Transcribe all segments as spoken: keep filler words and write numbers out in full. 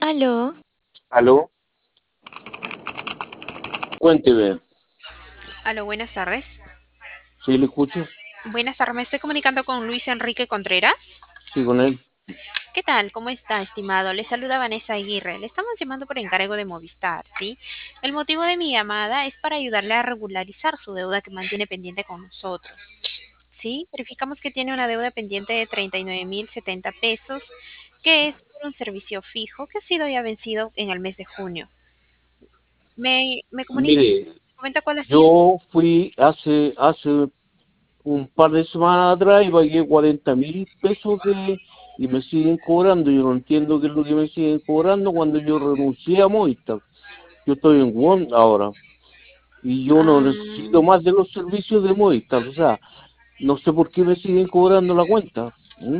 Aló, Aló, cuénteme, aló, buenas tardes. ¿sí le escucho? Buenas tardes, me estoy comunicando con Luis Enrique Contreras. Sí, con él. ¿Qué tal? ¿Cómo está, estimado? Le saluda Vanessa Aguirre. Le estamos llamando por encargo de Movistar, ¿sí? El motivo de mi llamada es para ayudarle a regularizar su deuda que mantiene pendiente con nosotros, ¿sí? Verificamos que tiene una deuda pendiente de treinta y nueve mil setenta pesos, que es por un servicio fijo que ha sido ya vencido en el mes de junio. ¿Me, me comunica, Mire, comenta cuál ha sido? yo fui hace, hace un par de semanas atrás y pagué cuarenta mil pesos de, y me siguen cobrando. Yo no entiendo qué es lo que me siguen cobrando cuando yo renuncié a Movistar. Yo estoy en WOM ahora y yo no necesito Ah, más de los servicios de Movistar. O sea, no sé por qué me siguen cobrando la cuenta. ¿Mm?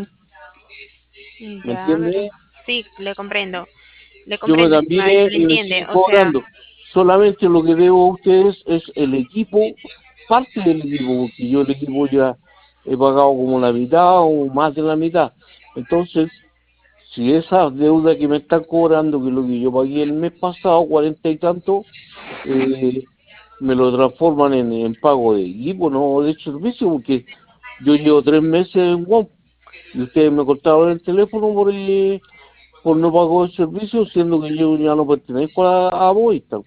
¿Me ya, entiende? sí, le comprendo. Le Yo me comprendo, estimada, y se cambié le y me entiende. siguen O sea, cobrando. Solamente lo que debo a ustedes es el equipo, parte del equipo, porque yo el equipo ya he pagado como la mitad o más de la mitad. Entonces, si esa deuda que me están cobrando, que es lo que yo pagué el mes pasado, cuarenta y tanto, eh, me lo transforman en, en pago de equipo, no de servicio, porque yo llevo tres meses en WOM y ustedes me cortaron el teléfono por, eh, por no pago el servicio, siendo que yo ya no pertenezco a, a Movistar.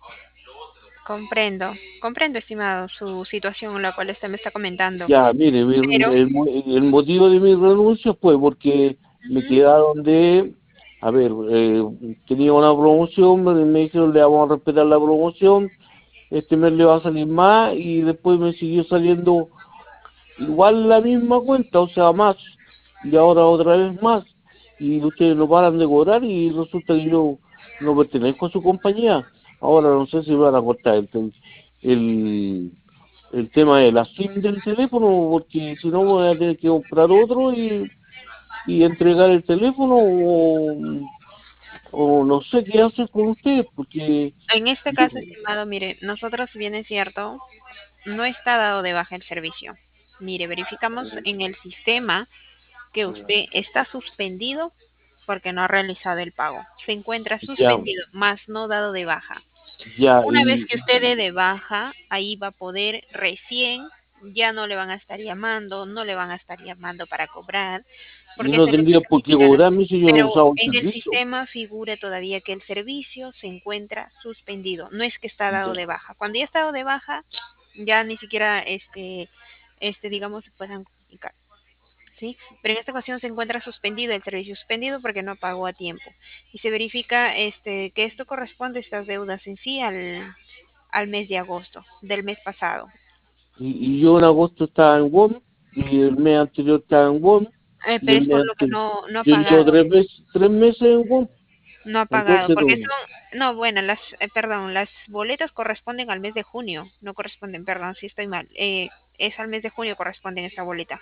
comprendo, comprendo, estimado, su situación, la cual usted me está comentando. Ya, mire, mi- Pero, el, mo- el motivo de mi renuncia fue porque me ujú, quedaron de, a ver, eh, tenía una promoción, me, me dijeron le vamos a respetar la promoción, este mes le va a salir más y después me siguió saliendo igual la misma cuenta, o sea, más, y ahora otra vez más, y ustedes no paran de cobrar y resulta que yo no pertenezco a su compañía. Ahora no sé si van a cortar el, tel- el, el tema de la SIM del teléfono, porque si no voy a tener que comprar otro y, y entregar el teléfono o, o no sé qué hacer con ustedes, porque en este yo, caso, estimado, mire, nosotros, si bien es cierto, no está dado de baja el servicio. Mire, verificamos en el sistema que usted está suspendido porque no ha realizado el pago. Se encuentra ya, suspendido, más no dado de baja. ya, Una vez y, que usted dé de baja, ahí va a poder recién, ya no le van a estar llamando, no le van a estar llamando para cobrar, y porque no eso es lo que tendría se por qué verificará. cobrarme si yo no he Pero usado el en el servicio. sistema figura todavía que el servicio se encuentra suspendido, no es que está dado Ya. de baja. Cuando ya está dado de baja, ya ni siquiera este, este, digamos, se puedan comunicar. ¿Sí? Pero en esta ocasión se encuentra suspendido el servicio suspendido porque no pagó a tiempo y se verifica este que esto corresponde estas deudas en sí al al mes de agosto del mes pasado. Y, y yo en agosto estaba en WOM, y el mes anterior estaba en WOM, Eh, y pero el es mes por lo que anterior, no, no ha yo llevo pagado, tres meses, tres meses en WOM, no ha pagado, entonces porque no, son, no, bueno, las, eh, perdón, las boletas corresponden al mes de junio, no corresponden, perdón, si estoy mal, eh, es al mes de junio corresponde esta boleta.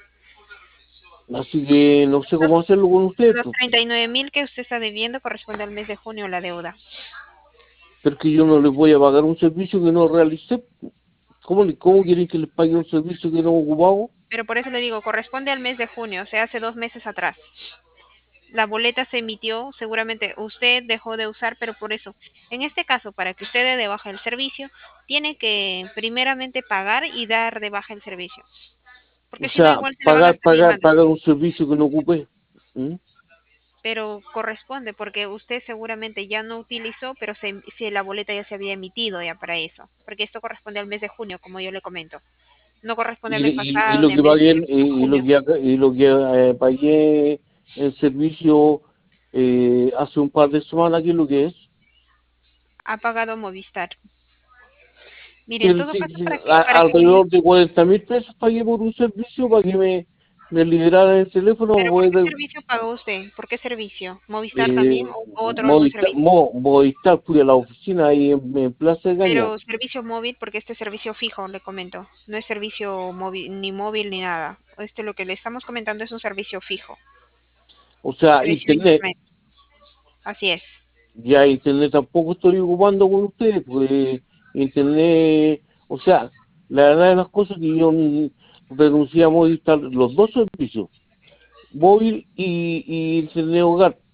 así que no sé Los, cómo hacerlo con ustedes, los pues. treinta y nueve mil que usted está debiendo corresponde al mes de junio la deuda. Pero es que yo no les voy a pagar un servicio que no realicé. ¿Cómo, le- cómo quieren que les pague un servicio que no he ocupado? Pero por eso le digo, corresponde al mes de junio, o sea, hace dos meses atrás. La boleta se emitió, seguramente usted dejó de usar, pero por eso, en este caso, para que usted dé de baja el servicio, tiene que primeramente pagar y dar de baja el servicio, O porque si no, sea, igual se le van a pagar, estar pagar, llamando. pagar un servicio que no ocupé. ¿Mm? Pero corresponde, porque usted seguramente ya no utilizó, pero se, si la boleta ya se había emitido ya para eso, porque esto corresponde al mes de junio, como yo le comento. No corresponde al Y, mes y, y pasado lo ni al que mes pagué, de en- y, y lo junio. que, acá- y lo que eh, pagué en servicio eh, hace un par de semanas, ¿qué es lo que es? Ha pagado Movistar. Mire, Que, en todo que- caso, que para que, a- para que alrededor de cuarenta mil pesos pagué por un servicio para que me, me liberaran el teléfono. ¿Pero por Voy qué de, servicio pagó usted? ¿Por qué servicio? ¿Movistar también eh, o otro algún Movistar, servicio? Mo- Movistar, fui a la oficina ahí en, en Plaza de Gaña. Pero servicio móvil, porque este es servicio fijo, le comento. No es servicio móvil, ni móvil ni nada. Este lo que le estamos comentando es un servicio fijo. O sea, Servicio de internet. internet. Así es. Ya internet tampoco estoy ocupando con ustedes, pues internet, o sea, la verdad de las cosas que yo mm, renuncié a Movistar los dos servicios, móvil y, y internet hogar.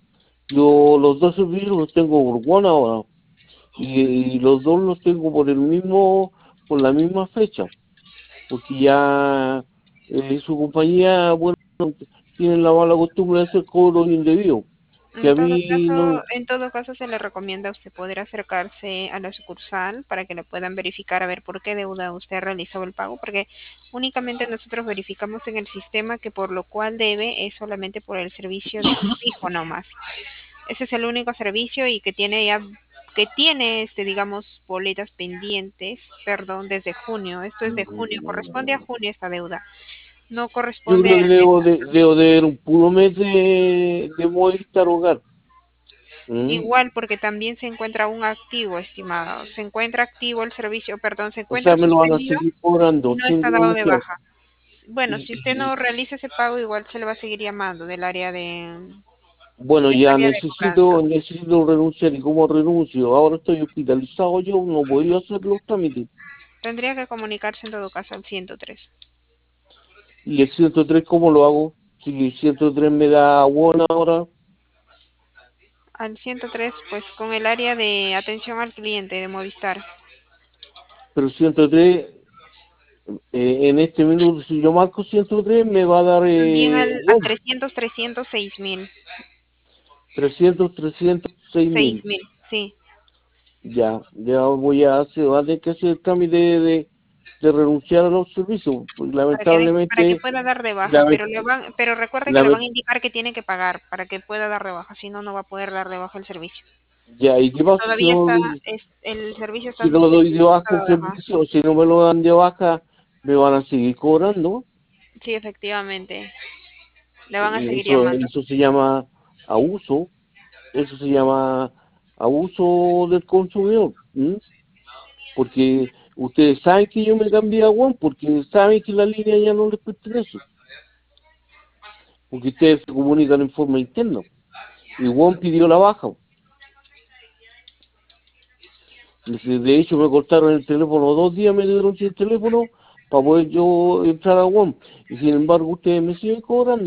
Yo los dos servicios los tengo por One ahora y, y los dos los tengo por el mismo, por la misma fecha, porque ya eh, su compañía, bueno, tiene la mala costumbre de hacer cobros indebidos, que En a todo mí no, caso, en todo caso se le recomienda a usted poder acercarse a la sucursal para que le puedan verificar a ver por qué deuda usted ha realizado el pago, porque únicamente nosotros verificamos en el sistema que por lo cual debe es solamente por el servicio de fijo nomás. Ese es el único servicio y que tiene ya que tiene este digamos boletas pendientes, perdón, desde junio. Esto es de junio, corresponde a junio esta deuda. No yo corresponde creo que al mes. debo de, debo de ver un puro mes de, de Movistar Hogar. ¿Mm? Igual porque también se encuentra un activo, estimado. Se encuentra activo el servicio, perdón, se O encuentra sea, me lo van a suspendido seguir y cobrando no sin está dado de renunciar. baja. Bueno, Y, si usted y- no realiza ese pago, igual se le va a seguir llamando del área de bueno, del ya área de necesito, cobranza. necesito renunciar. ¿Y cómo renuncio? Ahora estoy hospitalizado yo, no podía hacer los trámites. Tendría que comunicarse en todo caso al ciento tres. ¿Y el ciento tres cómo lo hago? Si el ciento tres me da buena ahora, Al ciento tres, pues con el área de atención al cliente de Movistar. pero ciento tres, eh, en este minuto, si yo marco ciento tres, me va a dar También eh, al, al WOM, trescientos, trescientos, seis mil. trescientos, trescientos, seis seis mil. mil, sí. Ya, ya voy a hacer, va a tener que hacer el trámite de, de, de renunciar a los servicios. Pues, Para que, para que lamentablemente, pueda dar de baja, lament- pero le van, pero recuerde que le van a lament- indicar que tiene que pagar para que pueda dar de baja, si no, no va a poder dar de baja el servicio. ya, ¿y qué Porque pasa si todavía no, está, doy- es, el servicio está si no doy de suspendido, no está baja el dado de baja. servicio? Si no me lo dan de baja, me van a seguir cobrando. Sí, efectivamente, le van a Y seguir eso, llamando. eso se llama abuso, eso se llama abuso del consumidor. ¿M? Porque ustedes saben que yo me cambié a One, porque saben que la línea ya no les pertenece, porque ustedes se comunican en forma interna. Y One pidió la baja. De hecho, me cortaron el teléfono dos días, me dieron sin teléfono para poder yo entrar a One. Y sin embargo, ustedes me siguen cobrando.